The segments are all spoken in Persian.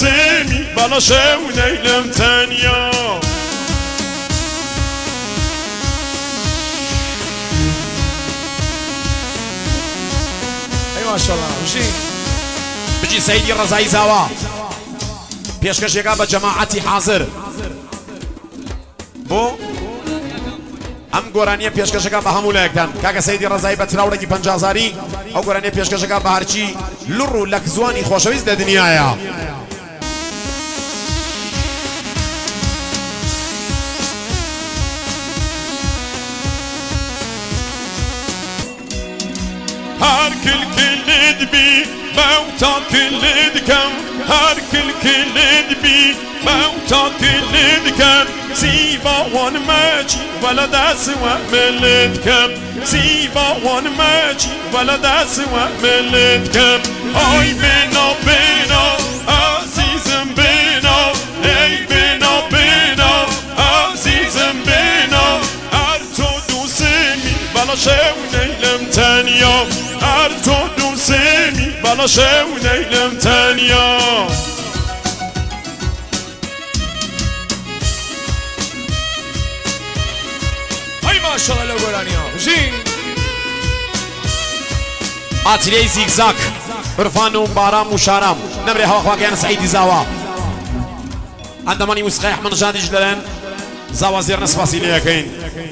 دوسمی بلا شو نیلم تنیا ای ماشاءالله بجی سیدی رضایی زاوا پێشکەشێکا بە جەماعەتی حاضر بۆ ئەم گۆرانیە پێشکەشەکە بە هەموو لایەکتان کاکە سەیدی ڕەزایی بە تراوڕێکی 50,000 ئەو گۆرانیە پێشکەشەکە بە هەرچی لڕ و لەکزوانی خۆشەویست لە دنیایە هر کل کلید بی موتا کلید کم هر کل کلید بی موتا کلید کم زیبا وان ماجی ولا دست و ملت کم زیبا وان ماجی ولا دست و ملت کم آی بنا بنا عزیزم بنا ای بنا بنا عزیزم بنا هر تو دوسمی بلا شو نیلم تنیا هر تو دوسمی بلا شو نیلم تنیا ای ماشاءالله گلانی ها بجی ئاتیلەی زیگزاک عرفان و بارام و شارام نەمرێ هەواخواکەیان سعیدی زاوا ئەندەمانی موسیقای ئەحمەد نژادیش لەلەن زاوا زێر نەسپاسی لێەکەین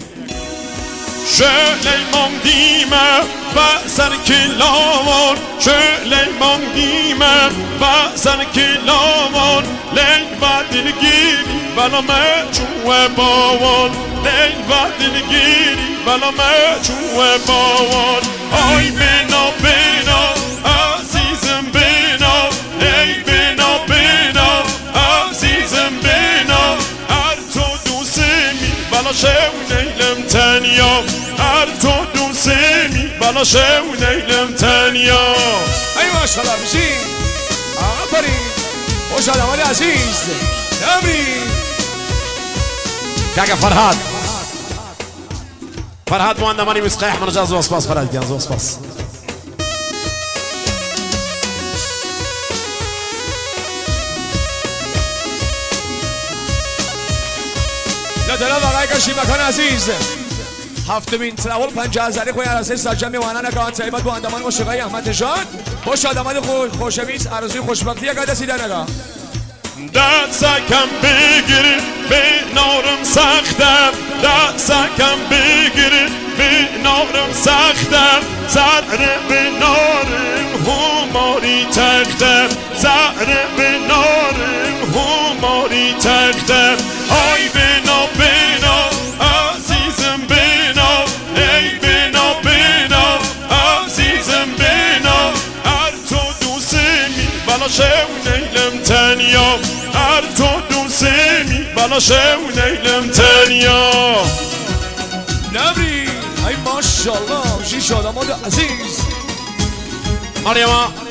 Süleyman dime bazen kilavon Süleyman dime bazen kilavon Ley badil giri bala meçuwe bavon Ley badil giri bala meçuwe bavon Ay bina bina azizim bina Ey bina bina azizim bina Erto dusemi bala şev neylem tenya تو دوسمی بلا شو نیلم تنیا ای ماشاءالله بجی آفرین خوش آدمان عزیز نمری کاکە فەرهاد بۆ ئەندەمانی موسیقای ئەحمەد نژاد زۆر سپاس فەرهاد گیان زۆر سپاس لە دەرەوە ئاقای کەشیمەکان عزیز هەفتمین تراوەڵ 50,000 خۆیان ڕاستەی سەرجەم میوانانەکەوان تایبەت بۆ ئەندەمان مۆسیقای ئەحمەد نژاد خۆش ئادەمانی خۆشەویست ئارزوی خۆشبەختیەکە دەستی دەنەگا دستکم بگیر به نارم سختم دستکم بگیر به نارم سختم زهر به نارم هماری تختم زهر به نارم هماری تختم آی بنا بنا عزیزم بنا ای بنا بنا عزیزم بنا هر تو دوسمی بلا شو نیلم تنیا هر تو دوسمی بلا شو نیلم تنیا نمری ای ماشاءالله بجی آدمان عزیز ماریاما